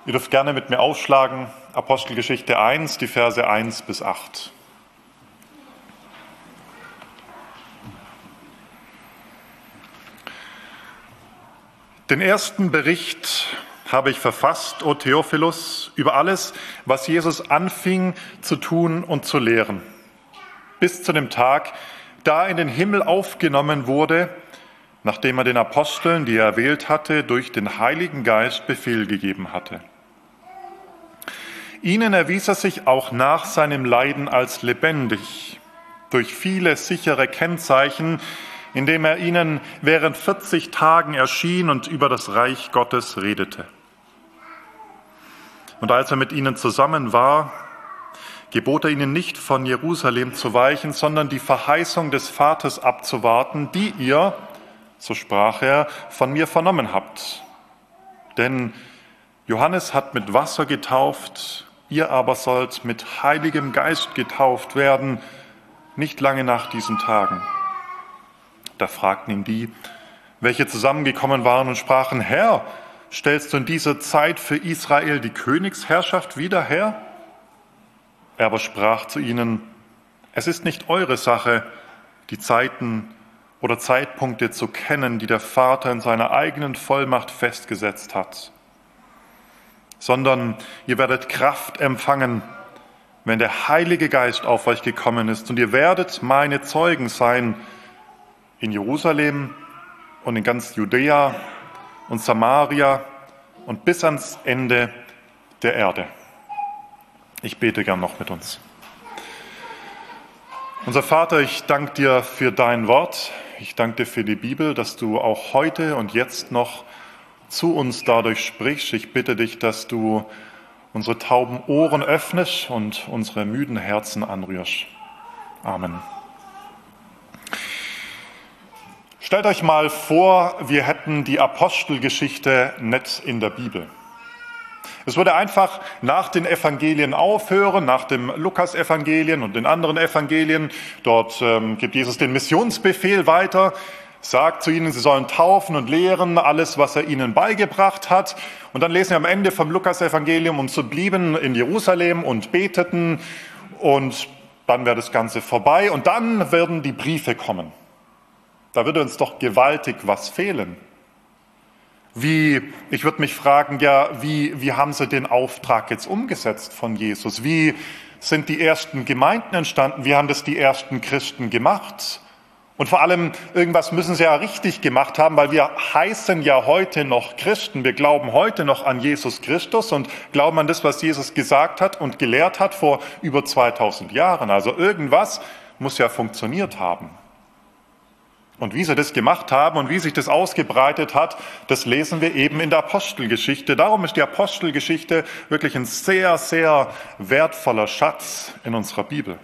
Ihr dürft gerne mit mir aufschlagen, Apostelgeschichte 1, die Verse 1 bis 8. Den ersten Bericht habe ich verfasst, o Theophilus, über alles, was Jesus anfing zu tun und zu lehren, bis zu dem Tag, da er in den Himmel aufgenommen wurde, nachdem er den Aposteln, die er erwählt hatte, durch den Heiligen Geist Befehl gegeben hatte. Ihnen erwies er sich auch nach seinem Leiden als lebendig, durch viele sichere Kennzeichen, indem er ihnen während 40 Tagen erschien und über das Reich Gottes redete. Und als er mit ihnen zusammen war, gebot er ihnen nicht, von Jerusalem zu weichen, sondern die Verheißung des Vaters abzuwarten, die ihr, so sprach er, von mir vernommen habt. Denn Johannes hat mit Wasser getauft, ihr aber sollt mit Heiligem Geist getauft werden, nicht lange nach diesen Tagen. Da fragten ihn die, welche zusammengekommen waren und sprachen, Herr, stellst du in dieser Zeit für Israel die Königsherrschaft wieder her? Er aber sprach zu ihnen, es ist nicht eure Sache, die Zeiten oder Zeitpunkte zu kennen, die der Vater in seiner eigenen Vollmacht festgesetzt hat, sondern ihr werdet Kraft empfangen, wenn der Heilige Geist auf euch gekommen ist, und ihr werdet meine Zeugen sein in Jerusalem und in ganz Judäa und Samaria und bis ans Ende der Erde. Ich bete gern noch mit uns. Unser Vater, ich danke dir für dein Wort. Ich danke dir für die Bibel, dass du auch heute und jetzt noch zu uns dadurch sprichst. Ich bitte dich, dass du unsere tauben Ohren öffnest und unsere müden Herzen anrührst. Amen. Stellt euch mal vor, wir hätten die Apostelgeschichte nicht in der Bibel. Es würde einfach nach den Evangelien aufhören, nach dem Lukas-Evangelien und den anderen Evangelien. Dort gibt Jesus den Missionsbefehl weiter, sagt zu ihnen, sie sollen taufen und lehren, alles, was er ihnen beigebracht hat. Und dann lesen wir am Ende vom Lukas-Evangelium, und so blieben in Jerusalem und beteten, und dann wäre das Ganze vorbei. Und dann werden die Briefe kommen. Da würde uns doch gewaltig was fehlen. Ich würde mich fragen, wie haben sie den Auftrag jetzt umgesetzt von Jesus? Wie sind die ersten Gemeinden entstanden? Wie haben das die ersten Christen gemacht? Und vor allem, irgendwas müssen sie ja richtig gemacht haben, weil wir heißen ja heute noch Christen. Wir glauben heute noch an Jesus Christus und glauben an das, was Jesus gesagt hat und gelehrt hat vor über 2000 Jahren. Also irgendwas muss ja funktioniert haben. Und wie sie das gemacht haben und wie sich das ausgebreitet hat, das lesen wir eben in der Apostelgeschichte. Darum ist die Apostelgeschichte wirklich ein sehr, sehr wertvoller Schatz in unserer Bibel.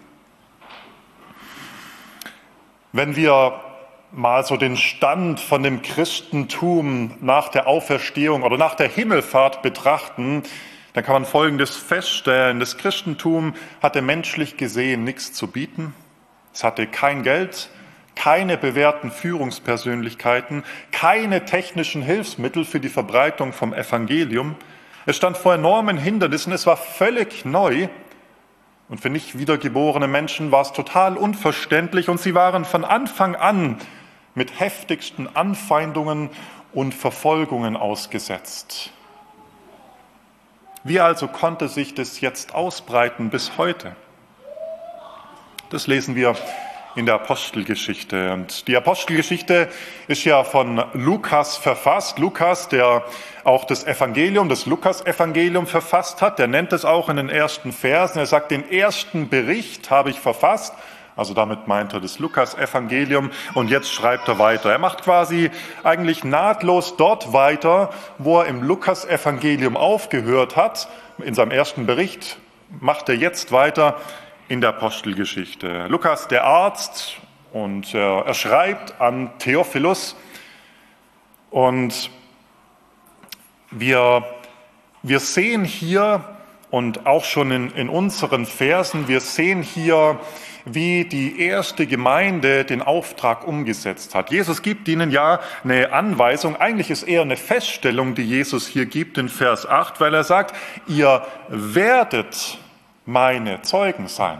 Wenn wir mal so den Stand von dem Christentum nach der Auferstehung oder nach der Himmelfahrt betrachten, dann kann man Folgendes feststellen. Das Christentum hatte menschlich gesehen nichts zu bieten. Es hatte kein Geld, keine bewährten Führungspersönlichkeiten, keine technischen Hilfsmittel für die Verbreitung vom Evangelium. Es stand vor enormen Hindernissen, es war völlig neu. Und für nicht wiedergeborene Menschen war es total unverständlich, und sie waren von Anfang an mit heftigsten Anfeindungen und Verfolgungen ausgesetzt. Wie also konnte sich das jetzt ausbreiten bis heute? Das lesen wir in der Apostelgeschichte. Und die Apostelgeschichte ist ja von Lukas verfasst. Lukas, der auch das Lukas-Evangelium verfasst hat, der nennt es auch in den ersten Versen. Er sagt, den ersten Bericht habe ich verfasst. Also damit meint er das Lukas-Evangelium, und jetzt schreibt er weiter. Er macht quasi eigentlich nahtlos dort weiter, wo er im Lukas-Evangelium aufgehört hat. In seinem ersten Bericht macht er jetzt weiter in der Apostelgeschichte. Lukas, der Arzt, und er schreibt an Theophilus, und wir sehen hier Und auch schon in unseren Versen, wir sehen hier, wie die erste Gemeinde den Auftrag umgesetzt hat. Jesus gibt ihnen ja eine Anweisung, eigentlich ist eher eine Feststellung, die Jesus hier gibt in Vers 8, weil er sagt, ihr werdet meine Zeugen sein.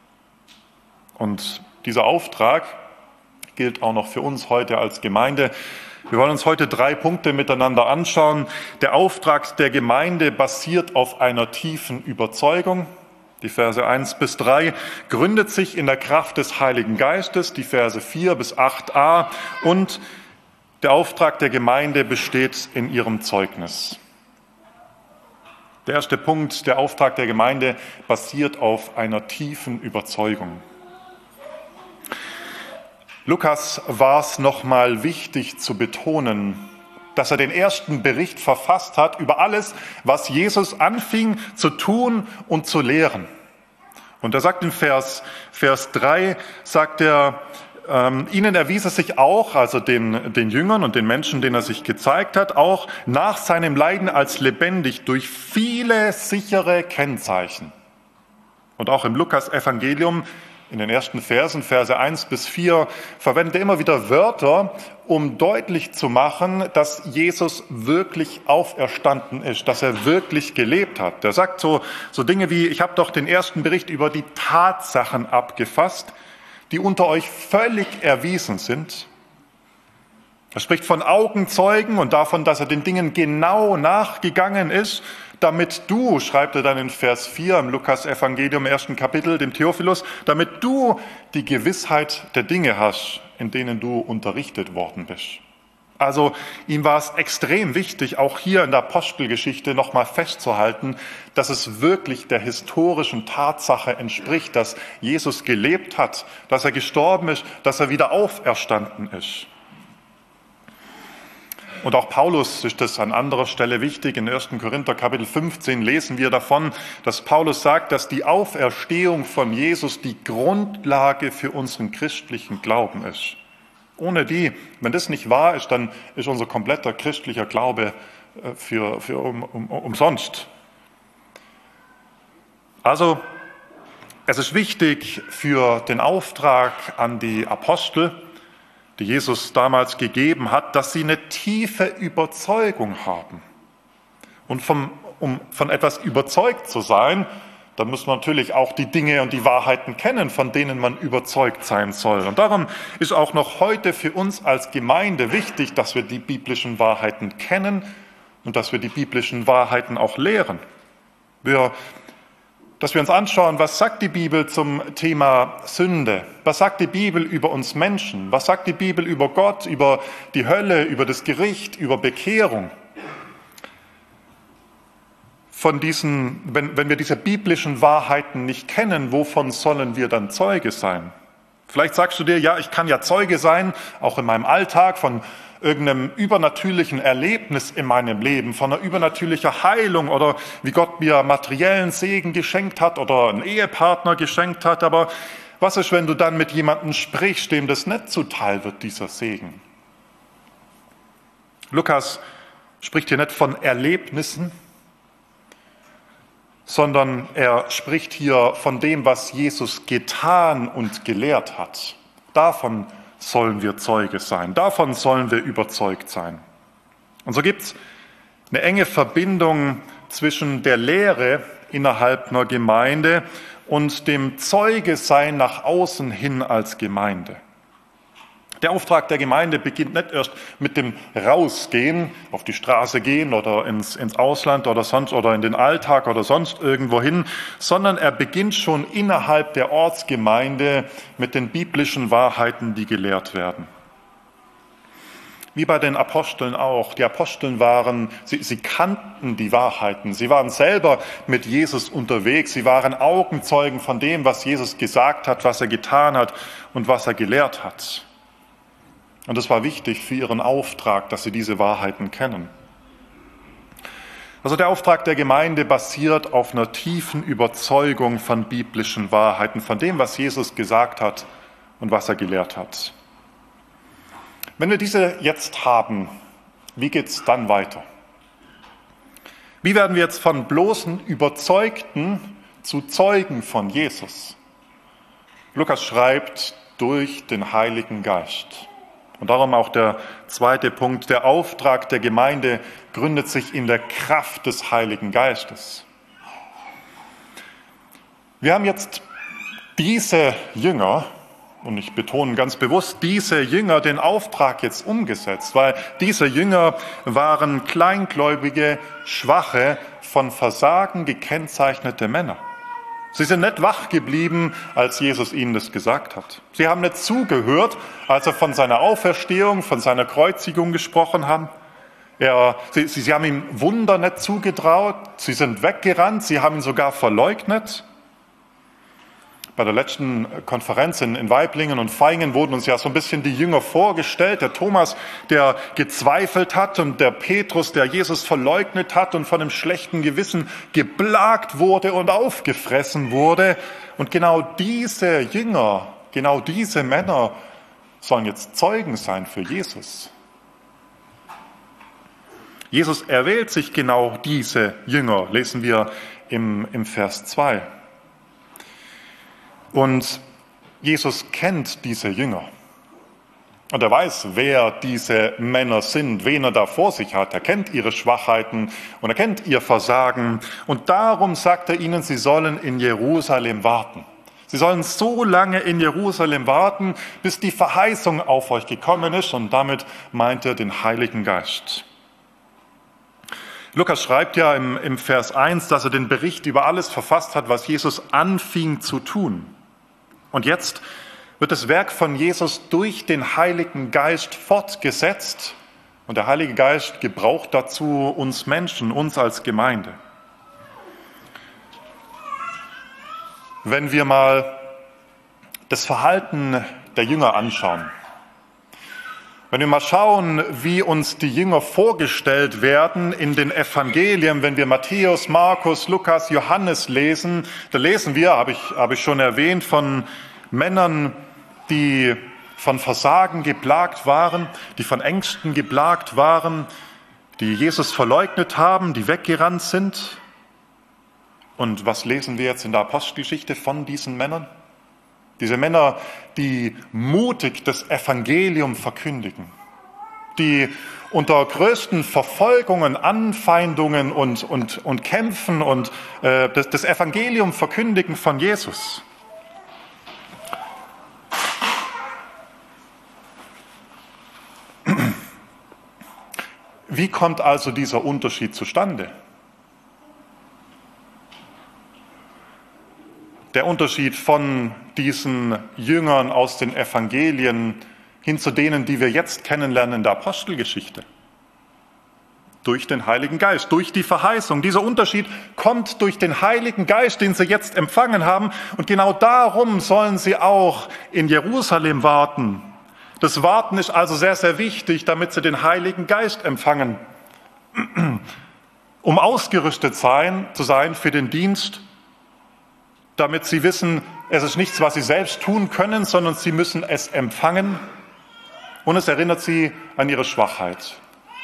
Und dieser Auftrag gilt auch noch für uns heute als Gemeinde. Wir wollen uns heute 3 Punkte miteinander anschauen. Der Auftrag der Gemeinde basiert auf einer tiefen Überzeugung. Die Verse 1 bis 3 gründet sich in der Kraft des Heiligen Geistes, die Verse 4 bis 8a. Und der Auftrag der Gemeinde besteht in ihrem Zeugnis. Der erste Punkt, der Auftrag der Gemeinde basiert auf einer tiefen Überzeugung. Lukas war es nochmal wichtig zu betonen, dass er den ersten Bericht verfasst hat über alles, was Jesus anfing zu tun und zu lehren. Und er sagt in Vers 3, sagt er, ihnen erwies es sich auch, also den Jüngern und den Menschen, denen er sich gezeigt hat, auch nach seinem Leiden als lebendig durch viele sichere Kennzeichen. Und auch im Lukas-Evangelium in den ersten Versen, Verse 1 bis 4, verwendet er immer wieder Wörter, um deutlich zu machen, dass Jesus wirklich auferstanden ist, dass er wirklich gelebt hat. Er sagt so Dinge wie, ich habe doch den ersten Bericht über die Tatsachen abgefasst, die unter euch völlig erwiesen sind. Er spricht von Augenzeugen und davon, dass er den Dingen genau nachgegangen ist, damit du, schreibt er dann in Vers 4 im Lukas-Evangelium, 1. Kapitel, dem Theophilus, damit du die Gewissheit der Dinge hast, in denen du unterrichtet worden bist. Also ihm war es extrem wichtig, auch hier in der Apostelgeschichte nochmal festzuhalten, dass es wirklich der historischen Tatsache entspricht, dass Jesus gelebt hat, dass er gestorben ist, dass er wieder auferstanden ist. Und auch Paulus ist das an anderer Stelle wichtig. In 1. Korinther Kapitel 15 lesen wir davon, dass Paulus sagt, dass die Auferstehung von Jesus die Grundlage für unseren christlichen Glauben ist. Ohne die, wenn das nicht wahr ist, dann ist unser kompletter christlicher Glaube umsonst. Also es ist wichtig für den Auftrag an die Apostel, die Jesus damals gegeben hat, dass sie eine tiefe Überzeugung haben. Und um von etwas überzeugt zu sein, dann muss man natürlich auch die Dinge und die Wahrheiten kennen, von denen man überzeugt sein soll. Und darum ist auch noch heute für uns als Gemeinde wichtig, dass wir die biblischen Wahrheiten kennen und dass wir die biblischen Wahrheiten auch lehren. Dass wir uns anschauen, was sagt die Bibel zum Thema Sünde? Was sagt die Bibel über uns Menschen? Was sagt die Bibel über Gott, über die Hölle, über das Gericht, über Bekehrung? Wenn wir diese biblischen Wahrheiten nicht kennen, wovon sollen wir dann Zeuge sein? Vielleicht sagst du dir, ja, ich kann ja Zeuge sein, auch in meinem Alltag, von irgendeinem übernatürlichen Erlebnis in meinem Leben, von einer übernatürlichen Heilung oder wie Gott mir materiellen Segen geschenkt hat oder einen Ehepartner geschenkt hat. Aber was ist, wenn du dann mit jemandem sprichst, dem das nicht zuteil wird, dieser Segen? Lukas spricht hier nicht von Erlebnissen, sondern er spricht hier von dem, was Jesus getan und gelehrt hat. Davon sollen wir Zeuge sein, davon sollen wir überzeugt sein. Und so gibt es eine enge Verbindung zwischen der Lehre innerhalb einer Gemeinde und dem Zeuge-Sein nach außen hin als Gemeinde. Der Auftrag der Gemeinde beginnt nicht erst mit dem Rausgehen, auf die Straße gehen oder ins Ausland oder sonst oder in den Alltag oder sonst irgendwo hin, sondern er beginnt schon innerhalb der Ortsgemeinde mit den biblischen Wahrheiten, die gelehrt werden. Wie bei den Aposteln auch. Die Aposteln sie kannten die Wahrheiten. Sie waren selber mit Jesus unterwegs. Sie waren Augenzeugen von dem, was Jesus gesagt hat, was er getan hat und was er gelehrt hat. Und es war wichtig für ihren Auftrag, dass sie diese Wahrheiten kennen. Also der Auftrag der Gemeinde basiert auf einer tiefen Überzeugung von biblischen Wahrheiten, von dem, was Jesus gesagt hat und was er gelehrt hat. Wenn wir diese jetzt haben, wie geht es dann weiter? Wie werden wir jetzt von bloßen Überzeugten zu Zeugen von Jesus? Lukas schreibt, durch den Heiligen Geist. Und darum auch der zweite Punkt, der Auftrag der Gemeinde gründet sich in der Kraft des Heiligen Geistes. Wir haben jetzt diese Jünger, und ich betone ganz bewusst, diese Jünger den Auftrag jetzt umgesetzt, weil diese Jünger waren kleingläubige, schwache, von Versagen gekennzeichnete Männer. Sie sind nicht wach geblieben, als Jesus ihnen das gesagt hat. Sie haben nicht zugehört, als er von seiner Auferstehung, von seiner Kreuzigung gesprochen hat. Sie haben ihm Wunder nicht zugetraut, sie sind weggerannt, sie haben ihn sogar verleugnet. Bei der letzten Konferenz in Waiblingen und Vaihingen wurden uns ja so ein bisschen die Jünger vorgestellt. Der Thomas, der gezweifelt hat, und der Petrus, der Jesus verleugnet hat und von einem schlechten Gewissen geplagt wurde und aufgefressen wurde. Und genau diese Jünger, genau diese Männer sollen jetzt Zeugen sein für Jesus. Jesus erwählt sich genau diese Jünger, lesen wir im Vers 2. Und Jesus kennt diese Jünger. Und er weiß, wer diese Männer sind, wen er da vor sich hat. Er kennt ihre Schwachheiten und er kennt ihr Versagen. Und darum sagt er ihnen, sie sollen in Jerusalem warten. Sie sollen so lange in Jerusalem warten, bis die Verheißung auf euch gekommen ist. Und damit meint er den Heiligen Geist. Lukas schreibt ja im Vers 1, dass er den Bericht über alles verfasst hat, was Jesus anfing zu tun. Und jetzt wird das Werk von Jesus durch den Heiligen Geist fortgesetzt. Und der Heilige Geist gebraucht dazu uns Menschen, uns als Gemeinde. Wenn wir mal das Verhalten der Jünger anschauen, wenn wir mal schauen, wie uns die Jünger vorgestellt werden in den Evangelien, wenn wir Matthäus, Markus, Lukas, Johannes lesen, da lesen wir, habe ich schon erwähnt, von Männern, die von Versagen geplagt waren, die von Ängsten geplagt waren, die Jesus verleugnet haben, die weggerannt sind. Und was lesen wir jetzt in der Apostelgeschichte von diesen Männern? Diese Männer, die mutig das Evangelium verkündigen, die unter größten Verfolgungen, Anfeindungen und Kämpfen und das Evangelium verkündigen von Jesus. Wie kommt also dieser Unterschied zustande? Der Unterschied von diesen Jüngern aus den Evangelien hin zu denen, die wir jetzt kennenlernen in der Apostelgeschichte. Durch den Heiligen Geist, durch die Verheißung. Dieser Unterschied kommt durch den Heiligen Geist, den sie jetzt empfangen haben. Und genau darum sollen sie auch in Jerusalem warten. Das Warten ist also sehr, sehr wichtig, damit sie den Heiligen Geist empfangen, um ausgerüstet zu sein für den Dienst, damit sie wissen, es ist nichts, was sie selbst tun können, sondern sie müssen es empfangen und es erinnert sie an ihre Schwachheit.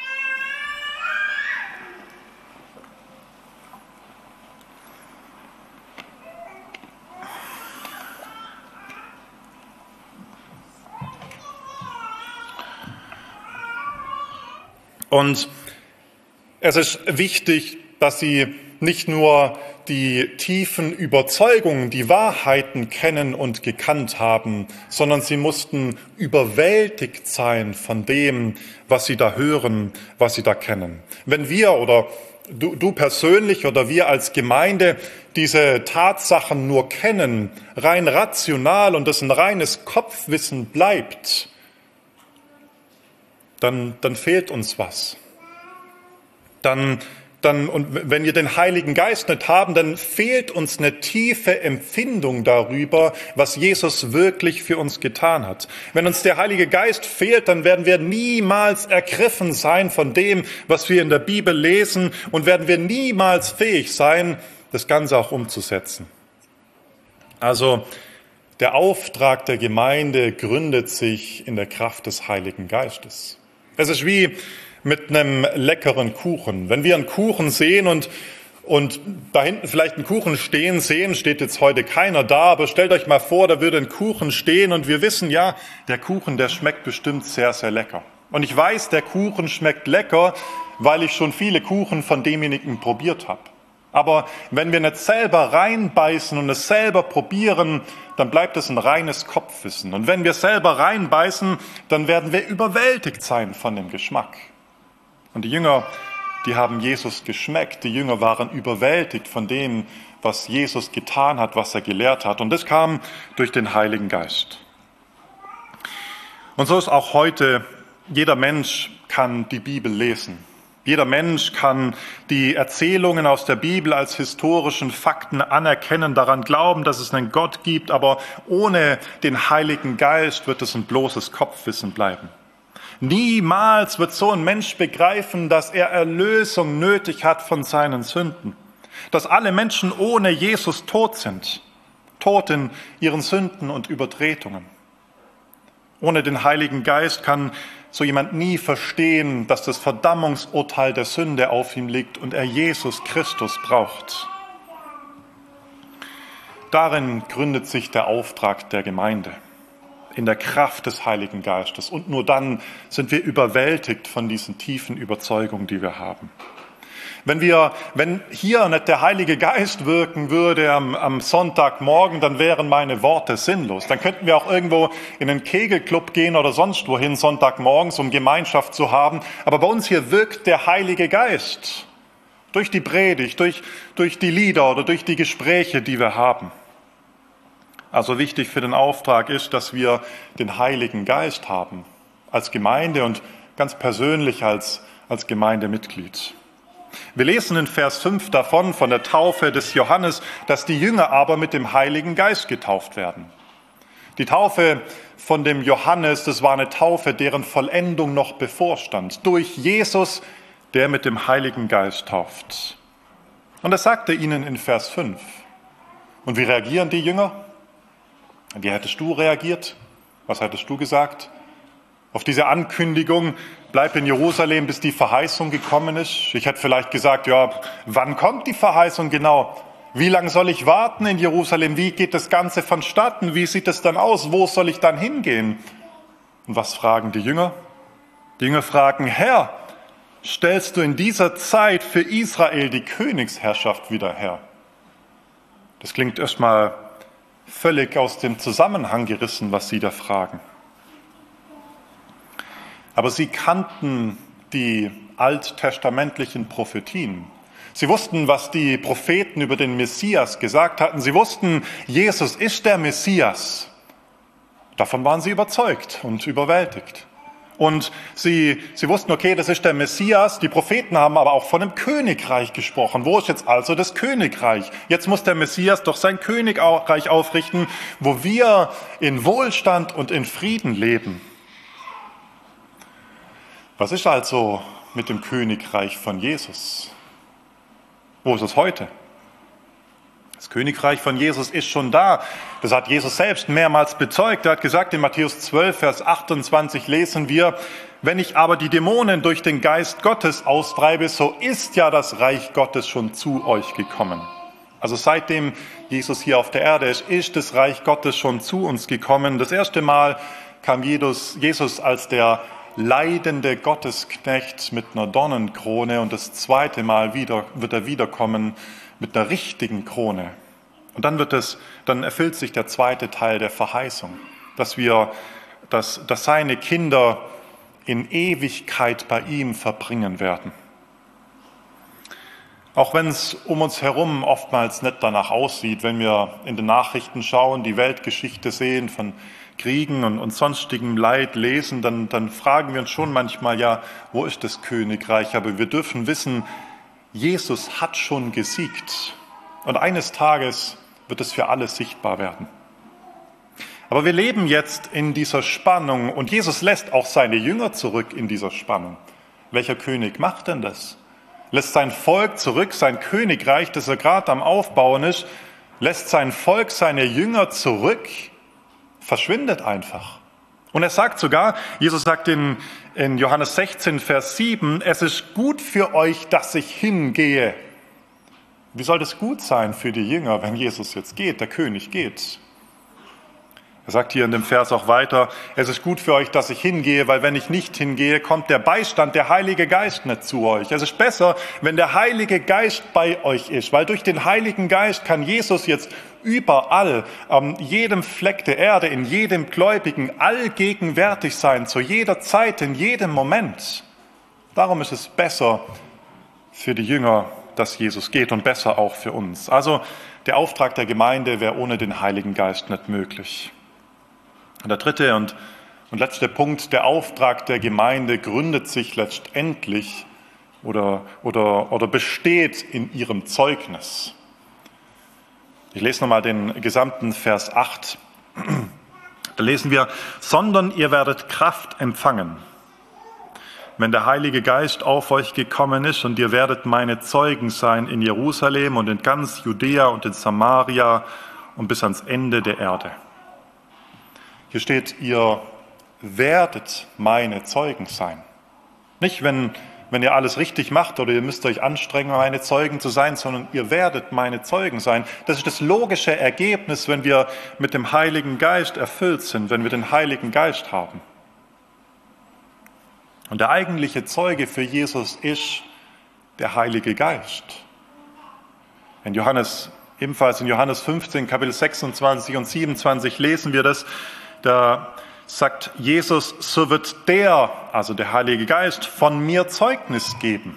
Und es ist wichtig, dass sie nicht nur die tiefen Überzeugungen, die Wahrheiten kennen und gekannt haben, sondern sie mussten überwältigt sein von dem, was sie da hören, was sie da kennen. Wenn wir oder du persönlich oder wir als Gemeinde diese Tatsachen nur kennen, rein rational und das ein reines Kopfwissen bleibt, dann fehlt uns was. Und wenn wir den Heiligen Geist nicht haben, dann fehlt uns eine tiefe Empfindung darüber, was Jesus wirklich für uns getan hat. Wenn uns der Heilige Geist fehlt, dann werden wir niemals ergriffen sein von dem, was wir in der Bibel lesen und werden wir niemals fähig sein, das Ganze auch umzusetzen. Also der Auftrag der Gemeinde gründet sich in der Kraft des Heiligen Geistes. Es ist wie mit einem leckeren Kuchen. Wenn wir einen Kuchen sehen und da hinten vielleicht einen Kuchen stehen sehen, steht jetzt heute keiner da, aber stellt euch mal vor, da würde ein Kuchen stehen und wir wissen, ja, der Kuchen, der schmeckt bestimmt sehr, sehr lecker. Und ich weiß, der Kuchen schmeckt lecker, weil ich schon viele Kuchen von demjenigen probiert habe. Aber wenn wir nicht selber reinbeißen und es selber probieren, dann bleibt es ein reines Kopfwissen. Und wenn wir selber reinbeißen, dann werden wir überwältigt sein von dem Geschmack. Und die Jünger, die haben Jesus geschmeckt. Die Jünger waren überwältigt von dem, was Jesus getan hat, was er gelehrt hat. Und das kam durch den Heiligen Geist. Und so ist auch heute, jeder Mensch kann die Bibel lesen. Jeder Mensch kann die Erzählungen aus der Bibel als historischen Fakten anerkennen, daran glauben, dass es einen Gott gibt, aber ohne den Heiligen Geist wird es ein bloßes Kopfwissen bleiben. Niemals wird so ein Mensch begreifen, dass er Erlösung nötig hat von seinen Sünden, dass alle Menschen ohne Jesus tot sind, tot in ihren Sünden und Übertretungen. Ohne den Heiligen Geist kann so jemand nie verstehen, dass das Verdammungsurteil der Sünde auf ihm liegt und er Jesus Christus braucht. Darin gründet sich der Auftrag der Gemeinde, in der Kraft des Heiligen Geistes. Und nur dann sind wir überwältigt von diesen tiefen Überzeugungen, die wir haben. Wenn hier nicht der Heilige Geist wirken würde am Sonntagmorgen, dann wären meine Worte sinnlos. Dann könnten wir auch irgendwo in einen Kegelclub gehen oder sonst wohin Sonntagmorgens, um Gemeinschaft zu haben. Aber bei uns hier wirkt der Heilige Geist durch die Predigt, durch die Lieder oder durch die Gespräche, die wir haben. Also wichtig für den Auftrag ist, dass wir den Heiligen Geist haben als Gemeinde und ganz persönlich als Gemeindemitglied. Wir lesen in Vers 5 davon, von der Taufe des Johannes, dass die Jünger aber mit dem Heiligen Geist getauft werden. Die Taufe von dem Johannes, das war eine Taufe, deren Vollendung noch bevorstand, durch Jesus, der mit dem Heiligen Geist tauft. Und das sagt er ihnen in Vers 5. Und wie reagieren die Jünger? Wie hättest du reagiert? Was hättest du gesagt? Auf diese Ankündigung, bleib in Jerusalem, bis die Verheißung gekommen ist. Ich hätte vielleicht gesagt, ja, wann kommt die Verheißung genau? Wie lange soll ich warten in Jerusalem? Wie geht das Ganze vonstatten? Wie sieht es dann aus? Wo soll ich dann hingehen? Und was fragen die Jünger? Die Jünger fragen, Herr, stellst du in dieser Zeit für Israel die Königsherrschaft wieder her? Das klingt erstmal völlig aus dem Zusammenhang gerissen, was sie da fragen. Aber sie kannten die alttestamentlichen Prophetien. Sie wussten, was die Propheten über den Messias gesagt hatten. Sie wussten, Jesus ist der Messias. Davon waren sie überzeugt und überwältigt. Und sie wussten, okay, das ist der Messias. Die Propheten haben aber auch von einem Königreich gesprochen. Wo ist jetzt also das Königreich? Jetzt muss der Messias doch sein Königreich aufrichten, wo wir in Wohlstand und in Frieden leben. Was ist also mit dem Königreich von Jesus? Wo ist es heute? Das Königreich von Jesus ist schon da. Das hat Jesus selbst mehrmals bezeugt. Er hat gesagt, in Matthäus 12, Vers 28 lesen wir, wenn ich aber die Dämonen durch den Geist Gottes austreibe, so ist ja das Reich Gottes schon zu euch gekommen. Also seitdem Jesus hier auf der Erde ist das Reich Gottes schon zu uns gekommen. Das erste Mal kam Jesus als der leidende Gottesknecht mit einer Dornenkrone und das zweite Mal wird er wiederkommen mit einer richtigen Krone. Und dann erfüllt sich der zweite Teil der Verheißung, dass seine Kinder in Ewigkeit bei ihm verbringen werden. Auch wenn es um uns herum oftmals nicht danach aussieht, wenn wir in den Nachrichten schauen, die Weltgeschichte sehen, von Kriegen und sonstigem Leid lesen, dann fragen wir uns schon manchmal, ja, wo ist das Königreich? Aber wir dürfen wissen, Jesus hat schon gesiegt. Und eines Tages wird es für alle sichtbar werden. Aber wir leben jetzt in dieser Spannung und Jesus lässt auch seine Jünger zurück in dieser Spannung. Welcher König macht denn das? Lässt sein Volk zurück, sein Königreich, das er gerade am Aufbauen ist, lässt sein Volk, seine Jünger zurück, verschwindet einfach. Und er sagt sogar, Jesus sagt in in Johannes 16, Vers 7, es ist gut für euch, dass ich hingehe. Wie soll das gut sein für die Jünger, wenn Jesus jetzt geht, der König geht? Er sagt hier in dem Vers auch weiter, es ist gut für euch, dass ich hingehe, weil wenn ich nicht hingehe, kommt der Beistand, der Heilige Geist nicht zu euch. Es ist besser, wenn der Heilige Geist bei euch ist, weil durch den Heiligen Geist kann Jesus jetzt überall, an jedem Fleck der Erde, in jedem Gläubigen allgegenwärtig sein, zu jeder Zeit, in jedem Moment. Darum ist es besser für die Jünger, dass Jesus geht und besser auch für uns. Also der Auftrag der Gemeinde wäre ohne den Heiligen Geist nicht möglich. Und der dritte und letzte Punkt, der Auftrag der Gemeinde gründet sich letztendlich oder besteht in ihrem Zeugnis. Ich lese nochmal den gesamten Vers 8. Da lesen wir, sondern ihr werdet Kraft empfangen, wenn der Heilige Geist auf euch gekommen ist, und ihr werdet meine Zeugen sein in Jerusalem und in ganz Judäa und in Samaria und bis ans Ende der Erde. Hier steht, ihr werdet meine Zeugen sein. Nicht, wenn ihr alles richtig macht oder ihr müsst euch anstrengen, meine Zeugen zu sein, sondern ihr werdet meine Zeugen sein. Das ist das logische Ergebnis, wenn wir mit dem Heiligen Geist erfüllt sind, wenn wir den Heiligen Geist haben. Und der eigentliche Zeuge für Jesus ist der Heilige Geist. Ebenfalls in Johannes 15, Kapitel 26 und 27 lesen wir das. Da sagt Jesus, so wird also der Heilige Geist, von mir Zeugnis geben.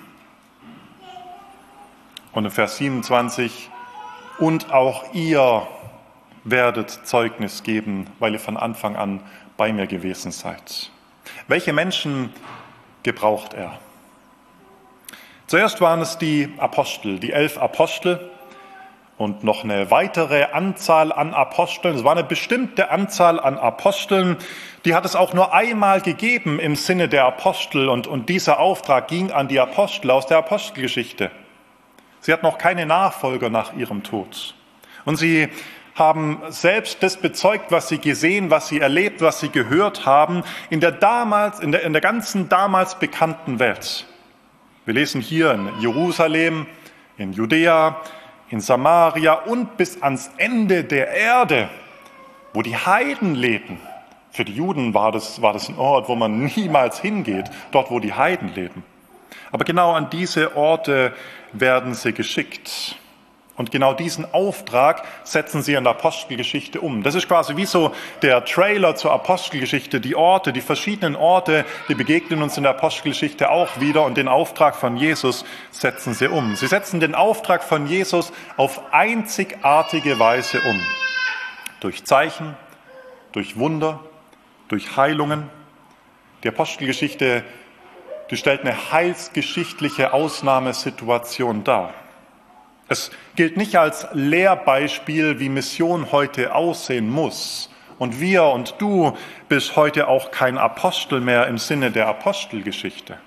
Und in Vers 27, und auch ihr werdet Zeugnis geben, weil ihr von Anfang an bei mir gewesen seid. Welche Menschen gebraucht er? Zuerst waren es die Apostel, die 11 Apostel und noch eine weitere Anzahl an Aposteln. Es war eine bestimmte Anzahl an Aposteln, die hat es auch nur einmal gegeben im Sinne der Apostel und dieser Auftrag ging an die Apostel aus der Apostelgeschichte. Sie hatten noch keine Nachfolger nach ihrem Tod. Und sie haben selbst das bezeugt, was sie gesehen, was sie erlebt, was sie gehört haben, in der ganzen damals bekannten Welt. Wir lesen hier in Jerusalem, in Judäa, in Samaria und bis ans Ende der Erde, wo die Heiden leben. Für die Juden war das ein Ort, wo man niemals hingeht, dort, wo die Heiden leben. Aber genau an diese Orte werden sie geschickt. Und genau diesen Auftrag setzen sie in der Apostelgeschichte um. Das ist quasi wie so der Trailer zur Apostelgeschichte. Die Orte, die verschiedenen Orte, die begegnen uns in der Apostelgeschichte auch wieder. Und den Auftrag von Jesus setzen sie um. Sie setzen den Auftrag von Jesus auf einzigartige Weise um. Durch Zeichen, durch Wunder, durch Heilungen. Die Apostelgeschichte, die stellt eine heilsgeschichtliche Ausnahmesituation dar. Es gilt nicht als Lehrbeispiel, wie Mission heute aussehen muss. Und wir und du bist heute auch kein Apostel mehr im Sinne der Apostelgeschichte.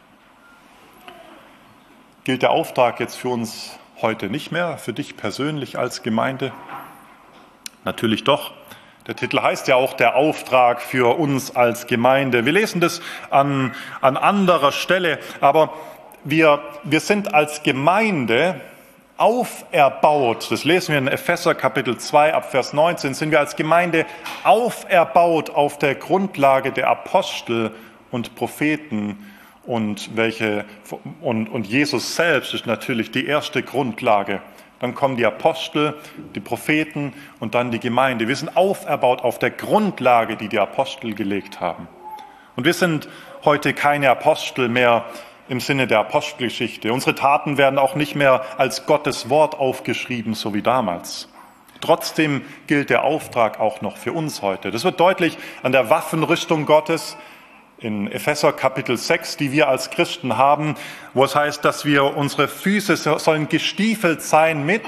Gilt der Auftrag jetzt für uns heute nicht mehr, für dich persönlich als Gemeinde? Natürlich doch. Der Titel heißt ja auch der Auftrag für uns als Gemeinde. Wir lesen das an anderer Stelle, aber wir sind als Gemeinde auferbaut, das lesen wir in Epheser Kapitel 2 ab Vers 19, sind wir als Gemeinde auferbaut auf der Grundlage der Apostel und Propheten und Jesus selbst ist natürlich die erste Grundlage. Dann kommen die Apostel, die Propheten und dann die Gemeinde. Wir sind auferbaut auf der Grundlage, die die Apostel gelegt haben. Und wir sind heute keine Apostel mehr im Sinne der Apostelgeschichte. Unsere Taten werden auch nicht mehr als Gottes Wort aufgeschrieben, so wie damals. Trotzdem gilt der Auftrag auch noch für uns heute. Das wird deutlich an der Waffenrüstung Gottes in Epheser Kapitel 6, die wir als Christen haben, wo es heißt, dass wir unsere Füße sollen gestiefelt sein mit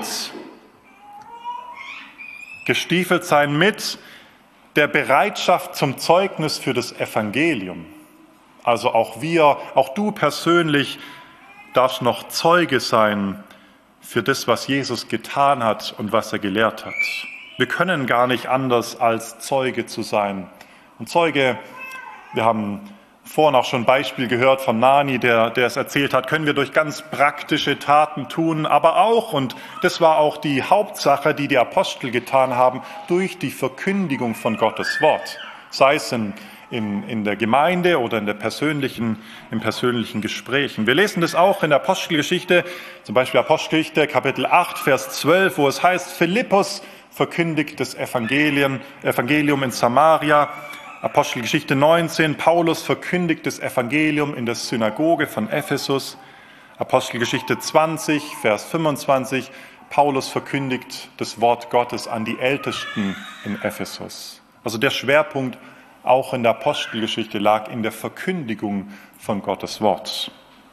der Bereitschaft zum Zeugnis für das Evangelium. Also auch du persönlich darfst noch Zeuge sein für das, was Jesus getan hat und was er gelehrt hat. Wir können gar nicht anders als Zeuge zu sein. Und Zeuge, wir haben vorhin auch schon ein Beispiel gehört von Nani, der es erzählt hat, können wir durch ganz praktische Taten tun, aber auch, und das war auch die Hauptsache, die Apostel getan haben, durch die Verkündigung von Gottes Wort. Sei es in der Gemeinde oder in persönlichen Gesprächen. Wir lesen das auch in der Apostelgeschichte, zum Beispiel Apostelgeschichte Kapitel 8, Vers 12, wo es heißt, Philippus verkündigt das Evangelium in Samaria. Apostelgeschichte 19, Paulus verkündigt das Evangelium in der Synagoge von Ephesus. Apostelgeschichte 20, Vers 25, Paulus verkündigt das Wort Gottes an die Ältesten in Ephesus. Also der Schwerpunkt auch in der Apostelgeschichte lag in der Verkündigung von Gottes Wort.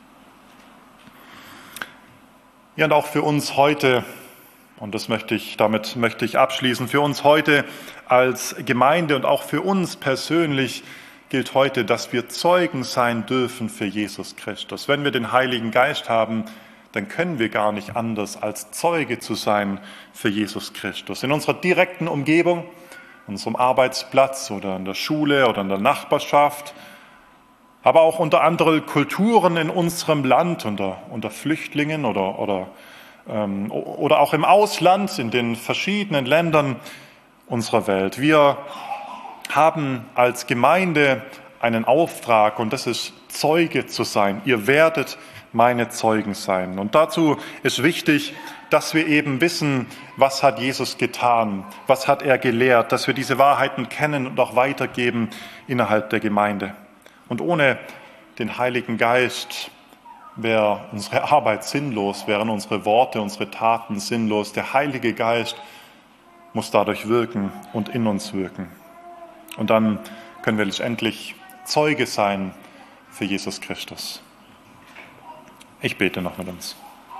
Ja, und auch für uns heute, und damit möchte ich abschließen, für uns heute als Gemeinde und auch für uns persönlich gilt heute, dass wir Zeugen sein dürfen für Jesus Christus. Wenn wir den Heiligen Geist haben, dann können wir gar nicht anders, als Zeuge zu sein für Jesus Christus. In unserer direkten Umgebung, an unserem Arbeitsplatz oder in der Schule oder in der Nachbarschaft, aber auch unter anderen Kulturen in unserem Land, unter Flüchtlingen oder auch im Ausland, in den verschiedenen Ländern unserer Welt. Wir haben als Gemeinde einen Auftrag und das ist, Zeuge zu sein. Ihr werdet meine Zeugen sein. Und dazu ist wichtig, dass wir eben wissen, was hat Jesus getan, was hat er gelehrt, dass wir diese Wahrheiten kennen und auch weitergeben innerhalb der Gemeinde. Und ohne den Heiligen Geist wäre unsere Arbeit sinnlos, wären unsere Worte, unsere Taten sinnlos. Der Heilige Geist muss dadurch wirken und in uns wirken. Und dann können wir letztendlich Zeuge sein für Jesus Christus. Ich bete noch mit uns.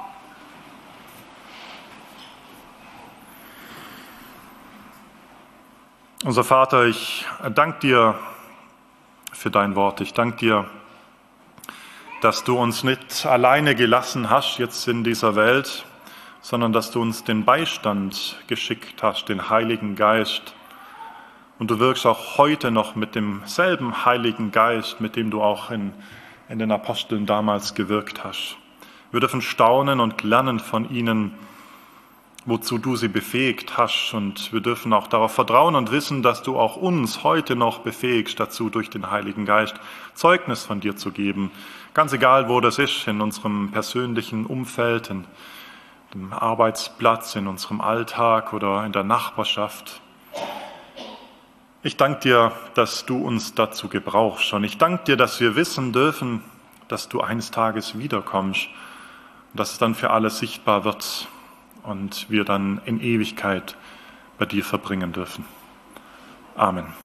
Unser Vater, ich danke dir für dein Wort. Ich danke dir, dass du uns nicht alleine gelassen hast jetzt in dieser Welt, sondern dass du uns den Beistand geschickt hast, den Heiligen Geist. Und du wirkst auch heute noch mit demselben Heiligen Geist, mit dem du auch in den Aposteln damals gewirkt hast. Wir dürfen staunen und lernen von ihnen, wozu du sie befähigt hast. Und wir dürfen auch darauf vertrauen und wissen, dass du auch uns heute noch befähigst dazu, durch den Heiligen Geist Zeugnis von dir zu geben. Ganz egal, wo das ist, in unserem persönlichen Umfeld, in dem Arbeitsplatz, in unserem Alltag oder in der Nachbarschaft. Ich danke dir, dass du uns dazu gebrauchst. Und ich danke dir, dass wir wissen dürfen, dass du eines Tages wiederkommst und dass es dann für alle sichtbar wird und wir dann in Ewigkeit bei dir verbringen dürfen. Amen.